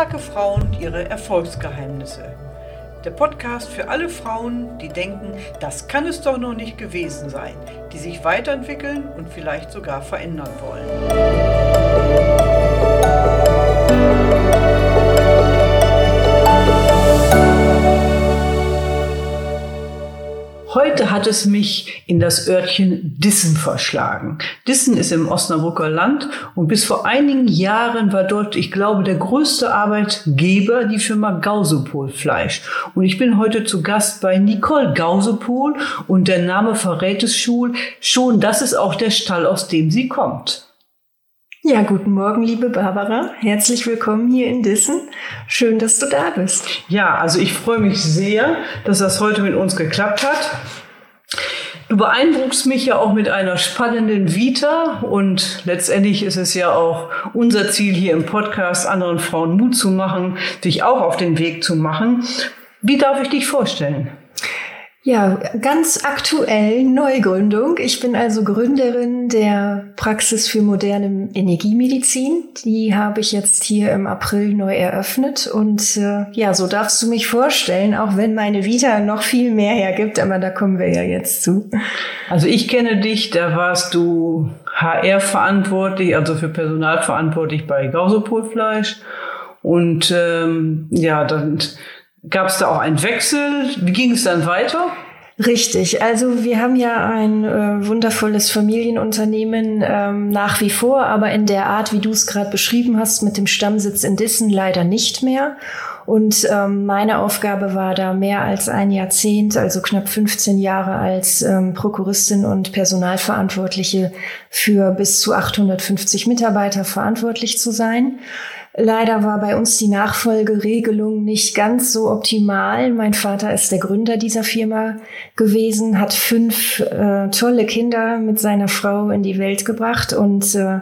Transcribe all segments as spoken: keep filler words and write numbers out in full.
Starke Frauen und ihre Erfolgsgeheimnisse. Der Podcast für alle Frauen, die denken, das kann es doch noch nicht gewesen sein, die sich weiterentwickeln und vielleicht sogar verändern wollen. Heute hat es mich in das Örtchen Dissen verschlagen. Dissen ist im Osnabrücker Land und bis vor einigen Jahren war dort, ich glaube, der größte Arbeitgeber die Firma Gausopol Fleisch. Und ich bin heute zu Gast bei Nicole Gausopol und der Name verrät es schon, schon, das ist auch der Stall, aus dem sie kommt. Ja, guten Morgen, liebe Barbara. Herzlich willkommen hier in Dissen. Schön, dass du da bist. Ja, also ich freue mich sehr, dass das heute mit uns geklappt hat. Du beeindruckst mich ja auch mit einer spannenden Vita und letztendlich ist es ja auch unser Ziel hier im Podcast, anderen Frauen Mut zu machen, sich auch auf den Weg zu machen. Wie darf ich dich vorstellen? Ja, ganz aktuell Neugründung. Ich bin also Gründerin der Praxis für moderne Energiemedizin. Die habe ich jetzt hier im April neu eröffnet. Und äh, ja, so darfst du mich vorstellen, auch wenn meine Vita noch viel mehr hergibt, aber da kommen wir ja jetzt zu. Also ich kenne dich, da warst du H R-verantwortlich, also für Personal verantwortlich bei Gausopol Fleisch. Und ähm, ja, dann gab es da auch einen Wechsel? Wie ging es dann weiter? Richtig. Also wir haben ja ein äh, wundervolles Familienunternehmen ähm, nach wie vor, aber in der Art, wie du es gerade beschrieben hast, mit dem Stammsitz in Dissen leider nicht mehr. Und ähm, meine Aufgabe war da mehr als ein Jahrzehnt, also knapp fünfzehn Jahre als ähm, Prokuristin und Personalverantwortliche für bis zu achthundertfünfzig Mitarbeiter verantwortlich zu sein. Leider war bei uns die Nachfolgeregelung nicht ganz so optimal. Mein Vater ist der Gründer dieser Firma gewesen, hat fünf äh, tolle Kinder mit seiner Frau in die Welt gebracht und äh,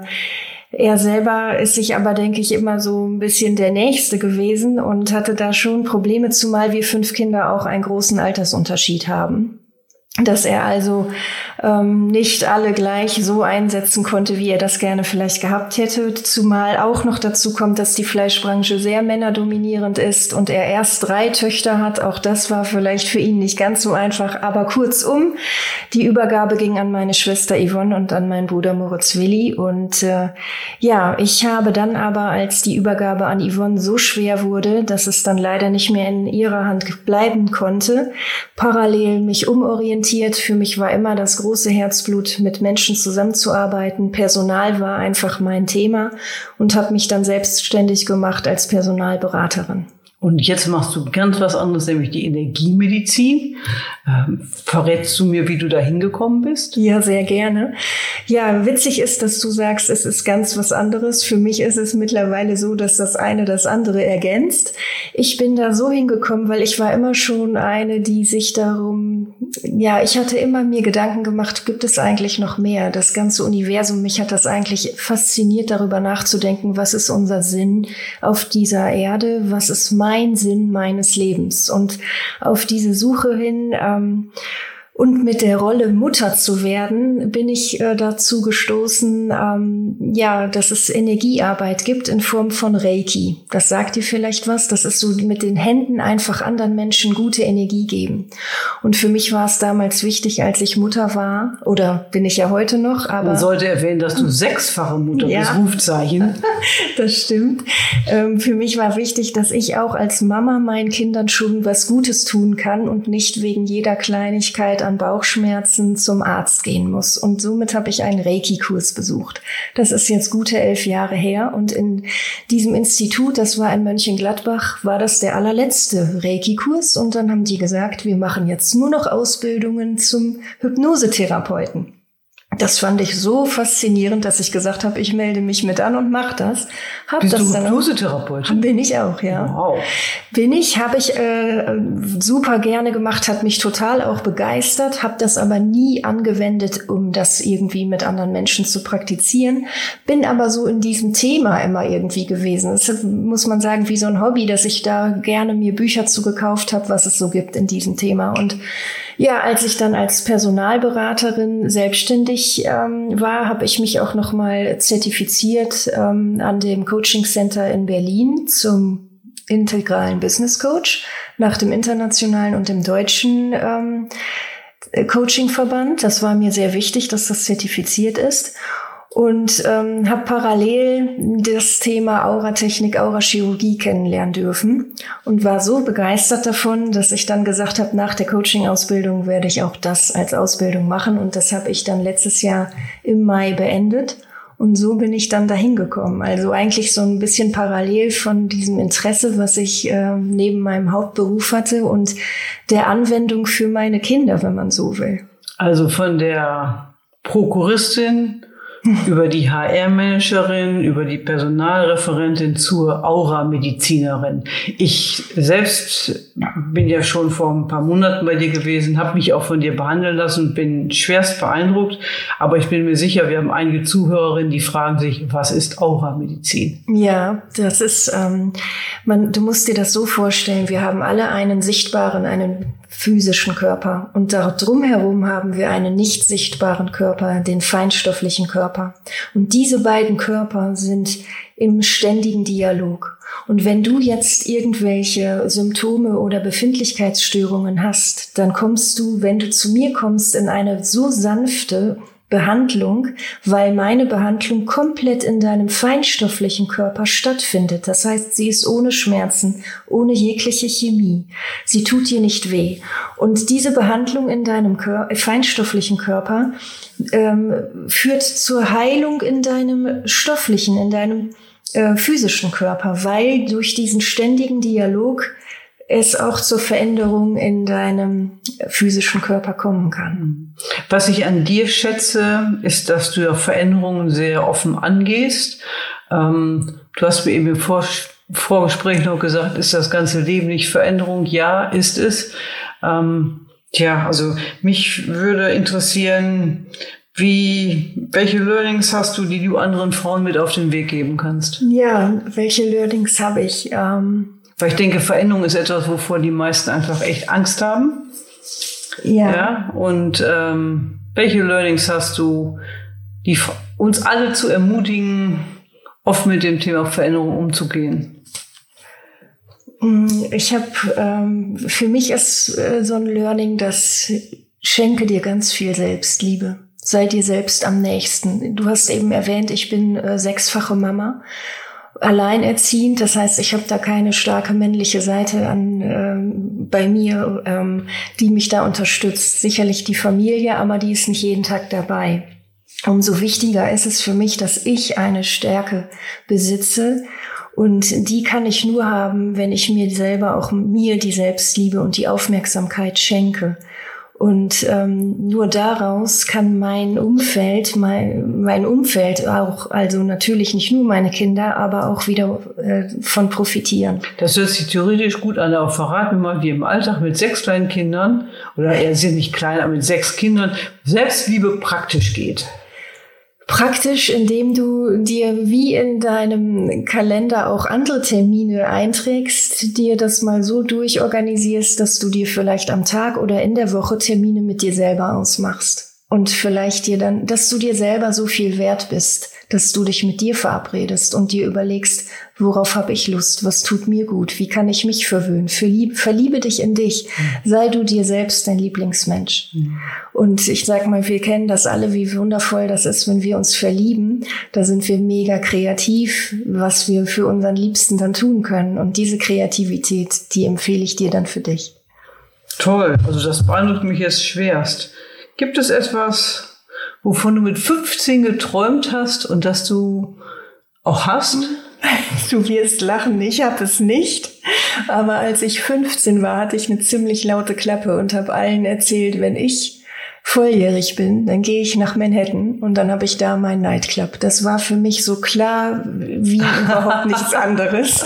er selber ist sich aber, denke ich, immer so ein bisschen der Nächste gewesen und hatte da schon Probleme, zumal wir fünf Kinder auch einen großen Altersunterschied haben. Dass er also ähm, nicht alle gleich so einsetzen konnte, wie er das gerne vielleicht gehabt hätte. Zumal auch noch dazu kommt, dass die Fleischbranche sehr männerdominierend ist und er erst drei Töchter hat. Auch das war vielleicht für ihn nicht ganz so einfach. Aber kurzum, die Übergabe ging an meine Schwester Yvonne und an meinen Bruder Moritz Willi. Und äh, ja, ich habe dann aber, als die Übergabe an Yvonne so schwer wurde, dass es dann leider nicht mehr in ihrer Hand bleiben konnte, parallel mich umorientiert. Für mich war immer das große Herzblut, mit Menschen zusammenzuarbeiten. Personal war einfach mein Thema und habe mich dann selbstständig gemacht als Personalberaterin. Und jetzt machst du ganz was anderes, nämlich die Energiemedizin. Ähm, verrätst du mir, wie du da hingekommen bist? Ja, sehr gerne. Ja, witzig ist, dass du sagst, es ist ganz was anderes. Für mich ist es mittlerweile so, dass das eine das andere ergänzt. Ich bin da so hingekommen, weil ich war immer schon eine, die sich darum, ja, ich hatte immer mir Gedanken gemacht, gibt es eigentlich noch mehr? Das ganze Universum, mich hat das eigentlich fasziniert, darüber nachzudenken, was ist unser Sinn auf dieser Erde? Was ist mein Mein Sinn meines Lebens? Und auf diese Suche hin ähm, und mit der Rolle Mutter zu werden, bin ich äh, dazu gestoßen, ähm, ja, dass es Energiearbeit gibt in Form von Reiki. Das sagt dir vielleicht was. Das ist so mit den Händen einfach anderen Menschen gute Energie geben. Und für mich war es damals wichtig, als ich Mutter war, oder bin ich ja heute noch, aber... Man sollte erwähnen, dass du sechsfache Mutter ja. bist, Rufzeichen. Das stimmt. Ähm, für mich war wichtig, dass ich auch als Mama meinen Kindern schon was Gutes tun kann und nicht wegen jeder Kleinigkeit an Bauchschmerzen zum Arzt gehen muss. Und somit habe ich einen Reiki-Kurs besucht. Das ist jetzt gute elf Jahre her. Und in diesem Institut, das war in Mönchengladbach, war das der allerletzte Reiki-Kurs. Und dann haben die gesagt, wir machen jetzt nur noch Ausbildungen zum Hypnosetherapeuten. Das fand ich so faszinierend, dass ich gesagt habe, ich melde mich mit an und mache das. Hab Bist das du dann Hypnosetherapeutin? Bin ich auch, ja. Wow. Bin ich, habe ich äh, super gerne gemacht, hat mich total auch begeistert, habe das aber nie angewendet, um das irgendwie mit anderen Menschen zu praktizieren. Bin aber so in diesem Thema immer irgendwie gewesen. Das ist, muss man sagen, wie so ein Hobby, dass ich da gerne mir Bücher zu gekauft habe, was es so gibt in diesem Thema. Und ja, als ich dann als Personalberaterin selbstständig ähm, war, habe ich mich auch nochmal zertifiziert ähm, an dem Coaching Center in Berlin zum integralen Business Coach nach dem internationalen und dem deutschen ähm, Coachingverband. Das war mir sehr wichtig, dass das zertifiziert ist. Und ähm, habe parallel das Thema Auratechnik, Aurachirurgie kennenlernen dürfen und war so begeistert davon, dass ich dann gesagt habe, nach der Coaching-Ausbildung werde ich auch das als Ausbildung machen. Und das habe ich dann letztes Jahr im Mai beendet. Und so bin ich dann dahin gekommen. Also eigentlich so ein bisschen parallel von diesem Interesse, was ich äh, neben meinem Hauptberuf hatte und der Anwendung für meine Kinder, wenn man so will. Also von der Prokuristin über die H R-Managerin, über die Personalreferentin zur Aura-Medizinerin. Ich selbst bin ja schon vor ein paar Monaten bei dir gewesen, habe mich auch von dir behandeln lassen, bin schwerst beeindruckt. Aber ich bin mir sicher, wir haben einige Zuhörerinnen, die fragen sich, was ist Aura-Medizin? Ja, das ist, ähm, man, du musst dir das so vorstellen, wir haben alle einen sichtbaren, einen physischen Körper. Und da drumherum haben wir einen nicht sichtbaren Körper, den feinstofflichen Körper. Und diese beiden Körper sind im ständigen Dialog. Und wenn du jetzt irgendwelche Symptome oder Befindlichkeitsstörungen hast, dann kommst du, wenn du zu mir kommst, in eine so sanfte Behandlung, weil meine Behandlung komplett in deinem feinstofflichen Körper stattfindet. Das heißt, sie ist ohne Schmerzen, ohne jegliche Chemie. Sie tut dir nicht weh. Und diese Behandlung in deinem Kör- feinstofflichen Körper ähm, führt zur Heilung in deinem stofflichen, in deinem äh, physischen Körper, weil durch diesen ständigen Dialog es auch zur Veränderung in deinem physischen Körper kommen kann. Was ich an dir schätze, ist, dass du ja Veränderungen sehr offen angehst. Ähm, du hast mir eben im Vor- Vorgespräch noch gesagt, ist das ganze Leben nicht Veränderung? Ja, ist es. Ähm, tja, also mich würde interessieren, wie, welche Learnings hast du, die du anderen Frauen mit auf den Weg geben kannst? Ja, welche Learnings habe ich? Ähm Weil ich denke, Veränderung ist etwas, wovor die meisten einfach echt Angst haben. Ja. Ja. Und ähm, welche Learnings hast du, die uns alle zu ermutigen, oft mit dem Thema Veränderung umzugehen? Ich habe, ähm, für mich ist äh, so ein Learning, dass schenke dir ganz viel Selbstliebe. Sei dir selbst am nächsten. Du hast eben erwähnt, ich bin äh, sechsfache Mama. Alleinerziehend, das heißt, ich habe da keine starke männliche Seite an ähm, bei mir, ähm, die mich da unterstützt. Sicherlich die Familie, aber die ist nicht jeden Tag dabei. Umso wichtiger ist es für mich, dass ich eine Stärke besitze und die kann ich nur haben, wenn ich mir selber auch mir die Selbstliebe und die Aufmerksamkeit schenke. Und ähm, nur daraus kann mein Umfeld, mein, mein Umfeld auch, also natürlich nicht nur meine Kinder, aber auch wieder äh, von profitieren. Das hört sich theoretisch gut an, aber verrat mir mal, wie im Alltag mit sechs kleinen Kindern, oder er sind nicht klein, aber mit sechs Kindern, Selbstliebe praktisch geht. Praktisch, indem du dir wie in deinem Kalender auch andere Termine einträgst, dir das mal so durchorganisierst, dass du dir vielleicht am Tag oder in der Woche Termine mit dir selber ausmachst. Und vielleicht dir dann, dass du dir selber so viel wert bist, dass du dich mit dir verabredest und dir überlegst, worauf habe ich Lust, was tut mir gut, wie kann ich mich verwöhnen, Verlieb, verliebe dich in dich, sei du dir selbst dein Lieblingsmensch. Mhm. Und ich sag mal, wir kennen das alle, wie wundervoll das ist, wenn wir uns verlieben, da sind wir mega kreativ, was wir für unseren Liebsten dann tun können und diese Kreativität, die empfehle ich dir dann für dich. Toll, also das beeindruckt mich jetzt schwerst. Gibt es etwas, wovon du mit fünfzehn geträumt hast und das du auch hast? Du wirst lachen, ich habe es nicht. Aber als ich fünfzehn war, hatte ich eine ziemlich laute Klappe und habe allen erzählt, wenn ich volljährig bin, dann gehe ich nach Manhattan und dann habe ich da meinen Nightclub. Das war für mich so klar wie überhaupt nichts anderes.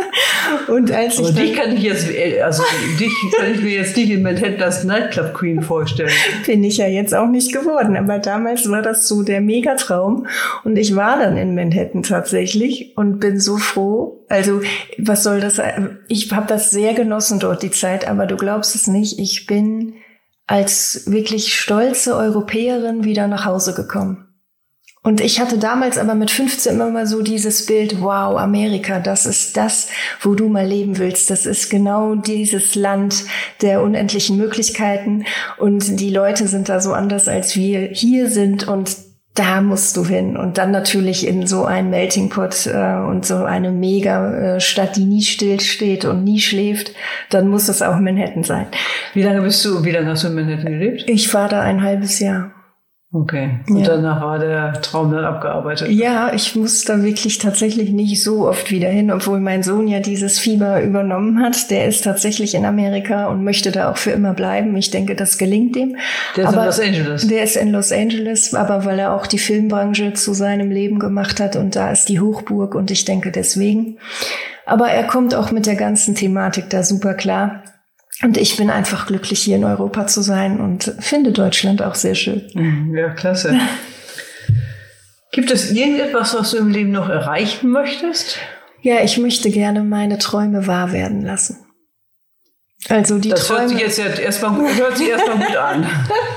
Und als ich Aber dich kann ich jetzt, also dich kann ich mir jetzt nicht in Manhattan als Nightclub Queen vorstellen. Bin ich ja jetzt auch nicht geworden, aber damals war das so der Megatraum und ich war dann in Manhattan tatsächlich und bin so froh. Also was soll das sein? Ich habe das sehr genossen dort, die Zeit, aber du glaubst es nicht, ich bin als wirklich stolze Europäerin wieder nach Hause gekommen. Und ich hatte damals aber mit fünfzehn immer mal so dieses Bild, wow, Amerika, das ist das, wo du mal leben willst. Das ist genau dieses Land der unendlichen Möglichkeiten. Und die Leute sind da so anders, als wir hier sind. Und da musst du hin. Und dann natürlich in so ein Melting Pot äh, und so eine Mega-Stadt, die nie stillsteht und nie schläft. Dann muss es auch Manhattan sein. Wie lange bist du, wie lange hast du in Manhattan gelebt? Ich war da ein halbes Jahr. Okay. Und ja. Danach war der Traum dann abgearbeitet? Ja, ich muss da wirklich tatsächlich nicht so oft wieder hin, obwohl mein Sohn ja dieses Fieber übernommen hat. Der ist tatsächlich in Amerika und möchte da auch für immer bleiben. Ich denke, das gelingt ihm. Der ist aber in Los Angeles? Der ist in Los Angeles, aber weil er auch die Filmbranche zu seinem Leben gemacht hat und da ist die Hochburg und ich denke deswegen. Aber er kommt auch mit der ganzen Thematik da super klar. Und ich bin einfach glücklich, hier in Europa zu sein und finde Deutschland auch sehr schön. Ja, klasse. Gibt es irgendetwas, was du im Leben noch erreichen möchtest? Ja, ich möchte gerne meine Träume wahr werden lassen. Also die das Träume. Das hört sich jetzt erstmal hört sich erstmal gut an.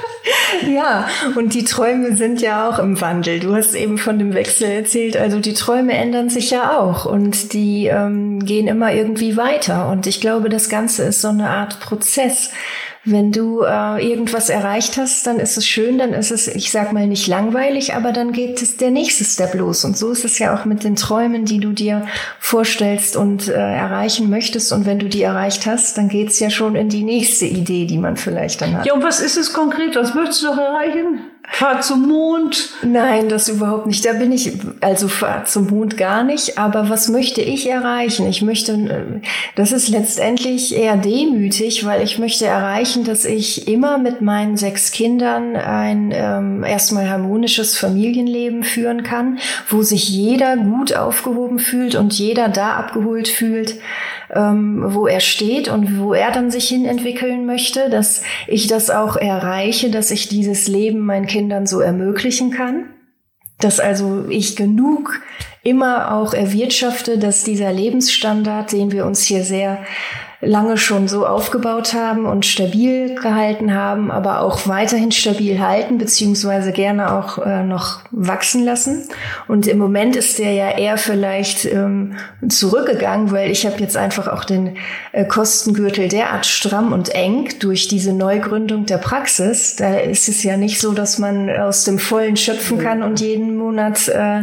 Ja, und die Träume sind ja auch im Wandel. Du hast eben von dem Wechsel erzählt. Also die Träume ändern sich ja auch und die ähm, gehen immer irgendwie weiter. Und ich glaube, das Ganze ist so eine Art Prozess. Wenn du äh, irgendwas erreicht hast, dann ist es schön, dann ist es, ich sag mal, nicht langweilig, aber dann geht es der nächste Step los. Und so ist es ja auch mit den Träumen, die du dir vorstellst und äh, erreichen möchtest. Und wenn du die erreicht hast, dann geht's ja schon in die nächste Idee, die man vielleicht dann hat. Ja, und was ist es konkret? Was möchtest du noch erreichen? Fahrt zum Mond? Nein, das überhaupt nicht. Da bin ich, also Fahrt zum Mond gar nicht. Aber was möchte ich erreichen? Ich möchte, das ist letztendlich eher demütig, weil ich möchte erreichen, dass ich immer mit meinen sechs Kindern ein ähm, erstmal harmonisches Familienleben führen kann, wo sich jeder gut aufgehoben fühlt und jeder da abgeholt fühlt, ähm, wo er steht und wo er dann sich hin entwickeln möchte, dass ich das auch erreiche, dass ich dieses Leben meinen Kindern so ermöglichen kann, dass also ich genug immer auch erwirtschafte, dass dieser Lebensstandard, den wir uns hier sehr lange schon so aufgebaut haben und stabil gehalten haben, aber auch weiterhin stabil halten, beziehungsweise gerne auch äh, noch wachsen lassen. Und im Moment ist der ja eher vielleicht ähm, zurückgegangen, weil ich habe jetzt einfach auch den äh, Kostengürtel derart stramm und eng durch diese Neugründung der Praxis. Da ist es ja nicht so, dass man aus dem Vollen schöpfen kann und jeden Monat äh,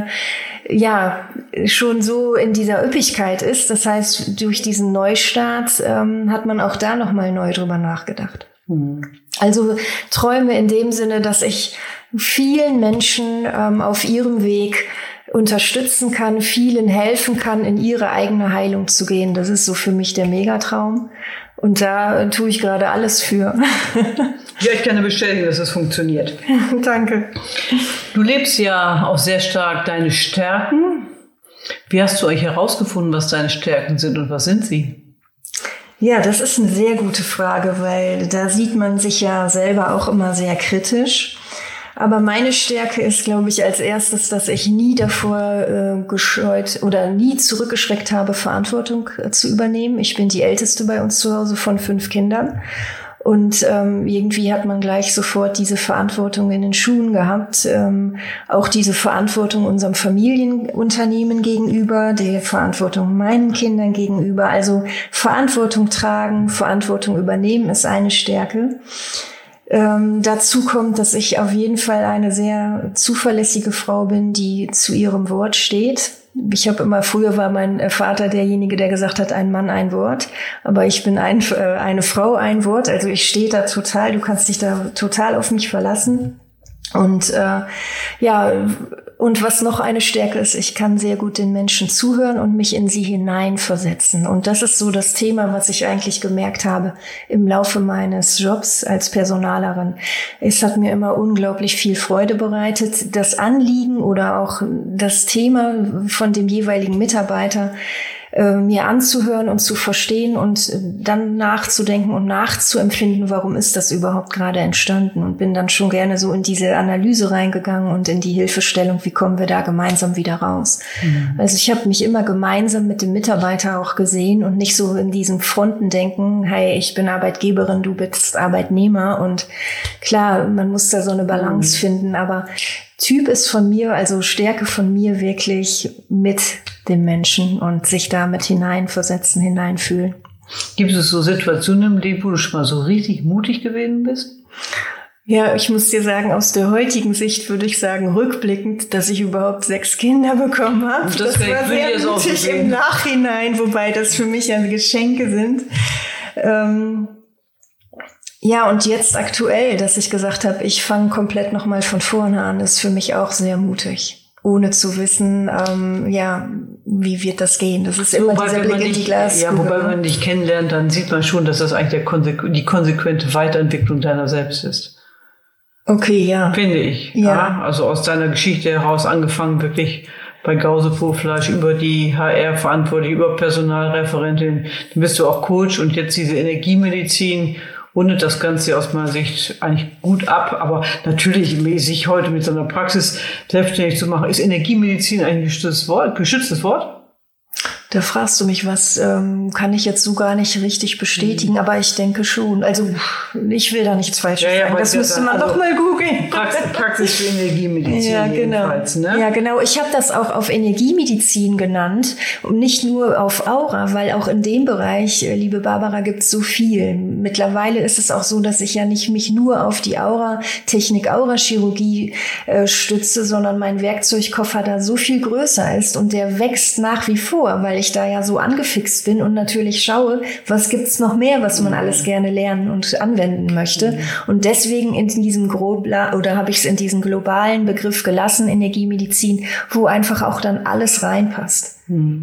ja, schon so in dieser Üppigkeit ist. Das heißt, durch diesen Neustart ähm, hat man auch da nochmal neu drüber nachgedacht. Mhm. Also Träume in dem Sinne, dass ich vielen Menschen ähm, auf ihrem Weg unterstützen kann, vielen helfen kann, in ihre eigene Heilung zu gehen. Das ist so für mich der Megatraum. Und da tue ich gerade alles für. Ja, ich kann dir bestätigen, dass es funktioniert. Danke. Du lebst ja auch sehr stark deine Stärken. Wie hast du euch herausgefunden, was deine Stärken sind und was sind sie? Ja, das ist eine sehr gute Frage, weil da sieht man sich ja selber auch immer sehr kritisch. Aber meine Stärke ist, glaube ich, als erstes, dass ich nie davor äh, gescheut oder nie zurückgeschreckt habe, Verantwortung äh, zu übernehmen. Ich bin die Älteste bei uns zu Hause von fünf Kindern. Und ähm, irgendwie hat man gleich sofort diese Verantwortung in den Schuhen gehabt. Ähm, auch diese Verantwortung unserem Familienunternehmen gegenüber, der Verantwortung meinen Kindern gegenüber. Also Verantwortung tragen, Verantwortung übernehmen ist eine Stärke. Ähm, dazu kommt, dass ich auf jeden Fall eine sehr zuverlässige Frau bin, die zu ihrem Wort steht. Ich habe immer, früher war mein Vater derjenige, der gesagt hat, ein Mann, ein Wort. Aber ich bin ein, äh, eine Frau, ein Wort. Also ich stehe da total, du kannst dich da total auf mich verlassen. Und äh, ja, und was noch eine Stärke ist, ich kann sehr gut den Menschen zuhören und mich in sie hineinversetzen. Und das ist so das Thema, was ich eigentlich gemerkt habe im Laufe meines Jobs als Personalerin. Es hat mir immer unglaublich viel Freude bereitet, das Anliegen oder auch das Thema von dem jeweiligen Mitarbeiter äh, mir anzuhören und zu verstehen und dann nachzudenken und nachzuempfinden, warum ist das überhaupt gerade entstanden, und bin dann schon gerne so in diese Analyse reingegangen und in die Hilfestellung, wie kommen wir da gemeinsam wieder raus. Mhm. Also ich habe mich immer gemeinsam mit dem Mitarbeiter auch gesehen und nicht so in diesem Frontendenken, hey, ich bin Arbeitgeberin, du bist Arbeitnehmer, und klar, man muss da so eine Balance mhm. finden, aber Typ ist von mir, also Stärke von mir wirklich mit dem Menschen und sich damit hineinversetzen, hineinfühlen. Gibt es so Situationen im Leben, wo du schon mal so richtig mutig gewesen bist? Ja, ich muss dir sagen, aus der heutigen Sicht würde ich sagen, rückblickend, dass ich überhaupt sechs Kinder bekommen habe. Das, das war sehr mutig im Nachhinein, wobei das für mich ja Geschenke sind. Ähm, ja, und jetzt aktuell, dass ich gesagt habe, ich fange komplett nochmal von vorne an, ist für mich auch sehr mutig. Ohne zu wissen, ähm, ja, wie wird das gehen? Das ist immer wobei, dieser Blick in die Glaskugel. Ja, wobei man dich kennenlernt, dann sieht man schon, dass das eigentlich der Konsequ- die konsequente Weiterentwicklung deiner selbst ist. Okay, ja. Finde ich. Ja. ja. Also aus deiner Geschichte heraus angefangen, wirklich bei Gause Vorfleisch über die H R-Verantwortliche, über Personalreferentin, dann bist du auch Coach und jetzt diese Energiemedizin. Rundet das Ganze aus meiner Sicht eigentlich gut ab. Aber natürlich, sich heute mit so einer Praxis selbstständig zu machen, ist Energiemedizin ein geschütztes Wort? Geschütztes Wort? Da fragst du mich was, ähm, kann ich jetzt so gar nicht richtig bestätigen, mhm. aber ich denke schon. Also ich will da nichts Falsches ja, ja, sagen. Das müsste man also doch mal googeln. Praxis, Praxis für Energiemedizin. Ja, genau. Ne? Ja, genau. Ich habe das auch auf Energiemedizin genannt und nicht nur auf Aura, weil auch in dem Bereich, liebe Barbara, gibt es so viel. Mittlerweile ist es auch so, dass ich ja nicht mich nur auf die Aura-Technik, Aura-Chirurgie äh, stütze, sondern mein Werkzeugkoffer da so viel größer ist und der wächst nach wie vor, weil ich da ja so angefixt bin und natürlich schaue, was gibt's noch mehr, was man alles gerne lernen und anwenden möchte. Mhm. Und deswegen in diesem Grobla oder habe ich es in diesen globalen Begriff gelassen, Energiemedizin, wo einfach auch dann alles reinpasst.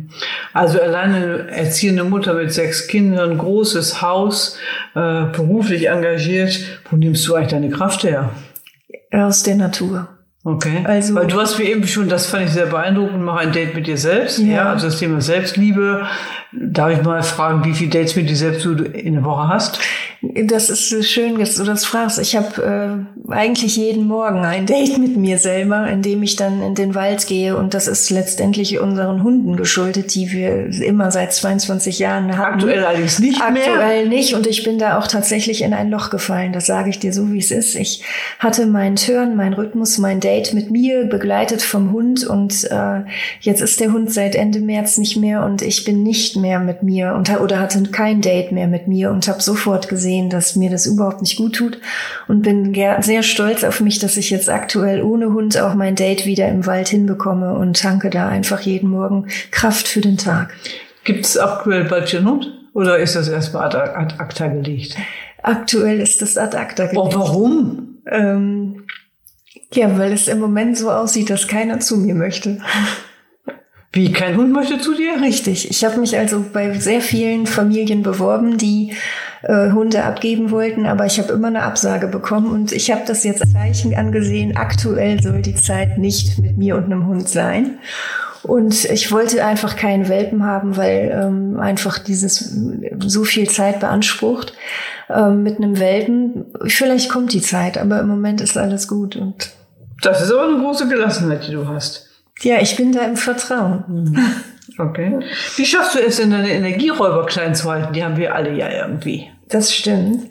Also alleine erziehende Mutter mit sechs Kindern, großes Haus, äh, beruflich engagiert. Wo nimmst du eigentlich deine Kraft her? Aus der Natur. Okay, also, weil du hast mir eben schon, das fand ich sehr beeindruckend, mach ein Date mit dir selbst, ja, ja also das Thema Selbstliebe. Darf ich mal fragen, wie viele Dates mit dir selbst du in der Woche hast? Das ist schön, dass du das fragst. Ich habe äh, eigentlich jeden Morgen ein Date mit mir selber, in dem ich dann in den Wald gehe. Und das ist letztendlich unseren Hunden geschuldet, die wir immer seit zweiundzwanzig Jahren haben. Aktuell allerdings nicht Aktuell mehr. Aktuell nicht. Und ich bin da auch tatsächlich in ein Loch gefallen. Das sage ich dir so, wie es ist. Ich hatte meinen Turn, meinen Rhythmus, mein Date mit mir, begleitet vom Hund. Und äh, jetzt ist der Hund seit Ende März nicht mehr. Und ich bin nicht mehr mit mir und oder hatte kein Date mehr mit mir und habe sofort gesehen, dass mir das überhaupt nicht gut tut und bin sehr stolz auf mich, dass ich jetzt aktuell ohne Hund auch mein Date wieder im Wald hinbekomme und tanke da einfach jeden Morgen Kraft für den Tag. Gibt es aktuell bald einen Hund oder ist das erstmal ad, ad acta gelegt? Aktuell ist das ad acta gelegt. Oh, warum? Ähm, ja, weil es im Moment so aussieht, dass keiner zu mir möchte. Wie, kein Hund möchte zu dir? Richtig. Ich habe mich also bei sehr vielen Familien beworben, die äh, Hunde abgeben wollten, aber ich habe immer eine Absage bekommen und ich habe das jetzt als Zeichen angesehen, aktuell soll die Zeit nicht mit mir und einem Hund sein. Und ich wollte einfach keinen Welpen haben, weil ähm, einfach dieses so viel Zeit beansprucht. Ähm, mit einem Welpen, vielleicht kommt die Zeit, aber im Moment ist alles gut. Und das ist aber eine große Gelassenheit, die du hast. Ja, ich bin da im Vertrauen. Okay. Wie schaffst du es denn, deine Energieräuber klein zu halten? Die haben wir alle ja irgendwie. Das stimmt.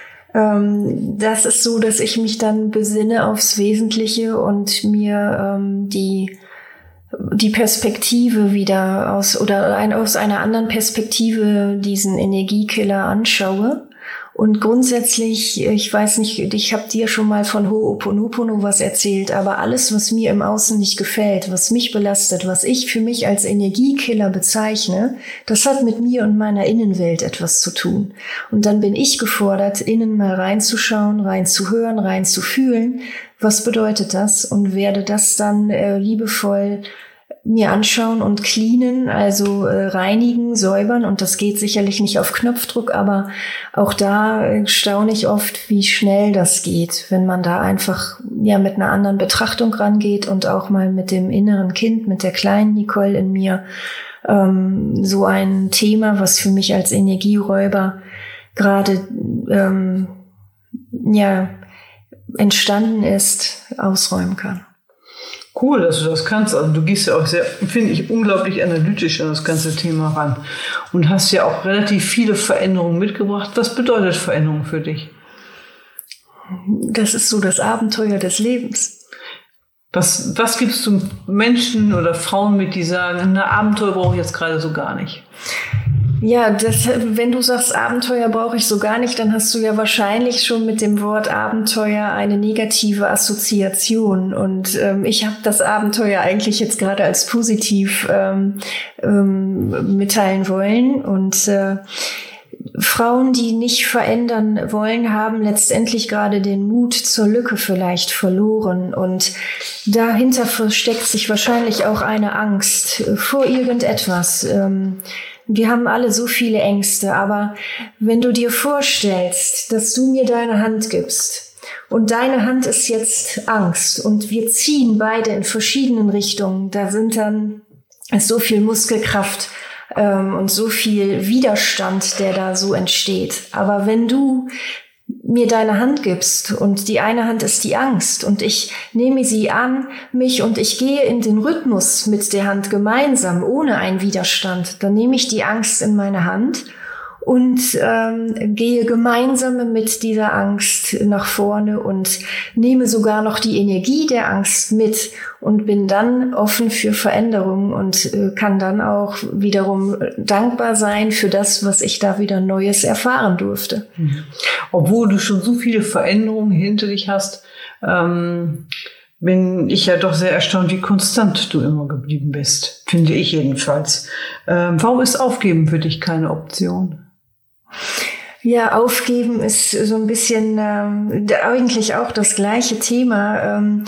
Ähm, das ist so, dass ich mich dann besinne aufs Wesentliche und mir ähm, die die Perspektive wieder aus oder ein, aus einer anderen Perspektive diesen Energiekiller anschaue. Und grundsätzlich, ich weiß nicht, ich habe dir schon mal von Ho'oponopono was erzählt, aber alles, was mir im Außen nicht gefällt, was mich belastet, was ich für mich als Energiekiller bezeichne, das hat mit mir und meiner Innenwelt etwas zu tun. Und dann bin ich gefordert, innen mal reinzuschauen, reinzuhören, reinzufühlen, was bedeutet das? Und werde das dann äh, liebevoll mir anschauen und cleanen, also äh, reinigen, säubern. Und das geht sicherlich nicht auf Knopfdruck, aber auch da äh, staune ich oft, wie schnell das geht, wenn man da einfach ja mit einer anderen Betrachtung rangeht und auch mal mit dem inneren Kind, mit der kleinen Nicole in mir, ähm, so ein Thema, was für mich als Energieräuber gerade ähm, ja entstanden ist, ausräumen kann. Cool, dass du das kannst. Also du gehst ja auch sehr, finde ich, unglaublich analytisch an das ganze Thema ran und hast ja auch relativ viele Veränderungen mitgebracht. Was bedeutet Veränderung für dich? Das ist so das Abenteuer des Lebens. Was, was gibst du Menschen oder Frauen mit, die sagen, ein Abenteuer brauche ich jetzt gerade so gar nicht? Ja, das, wenn du sagst, Abenteuer brauche ich so gar nicht, dann hast du ja wahrscheinlich schon mit dem Wort Abenteuer eine negative Assoziation. Und ähm, ich habe das Abenteuer eigentlich jetzt gerade als positiv ähm, ähm, mitteilen wollen. Und äh, Frauen, die nicht verändern wollen, haben letztendlich gerade den Mut zur Lücke vielleicht verloren. Und dahinter versteckt sich wahrscheinlich auch eine Angst vor irgendetwas. Ähm, Wir haben alle so viele Ängste, aber wenn du dir vorstellst, dass du mir deine Hand gibst und deine Hand ist jetzt Angst und wir ziehen beide in verschiedenen Richtungen, da sind dann so viel Muskelkraft ähm, und so viel Widerstand, der da so entsteht. Aber wenn du mir deine Hand gibst und die eine Hand ist die Angst und ich nehme sie an mich und ich gehe in den Rhythmus mit der Hand gemeinsam, ohne einen Widerstand, dann nehme ich die Angst in meine Hand und ähm, gehe gemeinsam mit dieser Angst nach vorne und nehme sogar noch die Energie der Angst mit und bin dann offen für Veränderungen und äh, kann dann auch wiederum dankbar sein für das, was ich da wieder Neues erfahren durfte. Mhm. Obwohl du schon so viele Veränderungen hinter dich hast, ähm, bin ich ja doch sehr erstaunt, wie konstant du immer geblieben bist, finde ich jedenfalls. Ähm, warum ist Aufgeben für dich keine Option? Ja, Aufgeben ist so ein bisschen ähm, eigentlich auch das gleiche Thema. Ähm,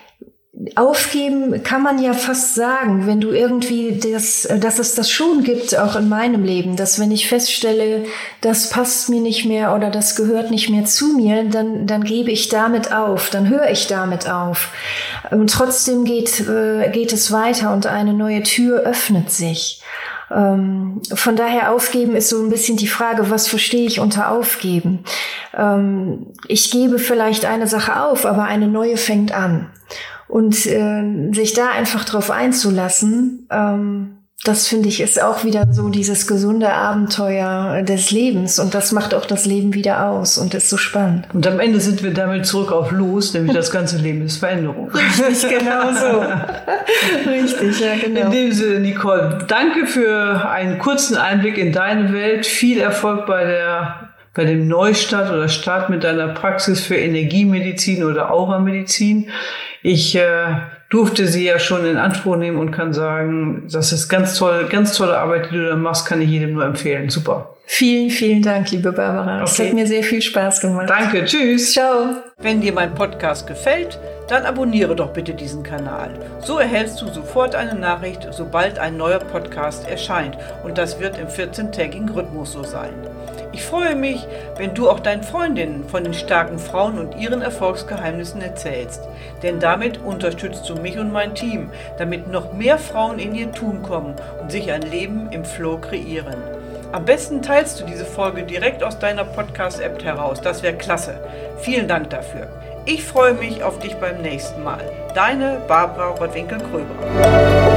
Aufgeben kann man ja fast sagen, wenn du irgendwie das, dass es das schon gibt, auch in meinem Leben, dass wenn ich feststelle, das passt mir nicht mehr oder das gehört nicht mehr zu mir, dann, dann gebe ich damit auf, dann höre ich damit auf. Und trotzdem geht, äh, geht es weiter und eine neue Tür öffnet sich. Ähm, von daher Aufgeben ist so ein bisschen die Frage, was verstehe ich unter Aufgeben? Ähm, ich gebe vielleicht eine Sache auf, aber eine neue fängt an. Und äh, sich da einfach drauf einzulassen, ähm, das finde ich ist auch wieder so dieses gesunde Abenteuer des Lebens. Und das macht auch das Leben wieder aus und ist so spannend. Und am Ende sind wir damit zurück auf Los, nämlich das ganze Leben ist Veränderung. Richtig, genau so. Richtig, ja, genau. In dem Sinne, Nicole, danke für einen kurzen Einblick in deine Welt. Viel Erfolg bei der bei dem Neustart oder Start mit deiner Praxis für Energiemedizin oder Auramedizin. Ich äh, durfte sie ja schon in Anspruch nehmen und kann sagen, das ist ganz toll, ganz tolle Arbeit, die du da machst, kann ich jedem nur empfehlen. Super. Vielen, vielen Dank, liebe Barbara. Es okay. hat mir sehr viel Spaß gemacht. Danke, tschüss. Ciao. Wenn dir mein Podcast gefällt, dann abonniere doch bitte diesen Kanal. So erhältst du sofort eine Nachricht, sobald ein neuer Podcast erscheint. Und das wird im vierzehntägigen Rhythmus so sein. Ich freue mich, wenn du auch deinen Freundinnen von den starken Frauen und ihren Erfolgsgeheimnissen erzählst. Denn damit unterstützt du mich und mein Team, damit noch mehr Frauen in ihr Tun kommen und sich ein Leben im Flow kreieren. Am besten teilst du diese Folge direkt aus deiner Podcast-App heraus. Das wäre klasse. Vielen Dank dafür. Ich freue mich auf dich beim nächsten Mal. Deine Barbara Rottwinkel-Gröber.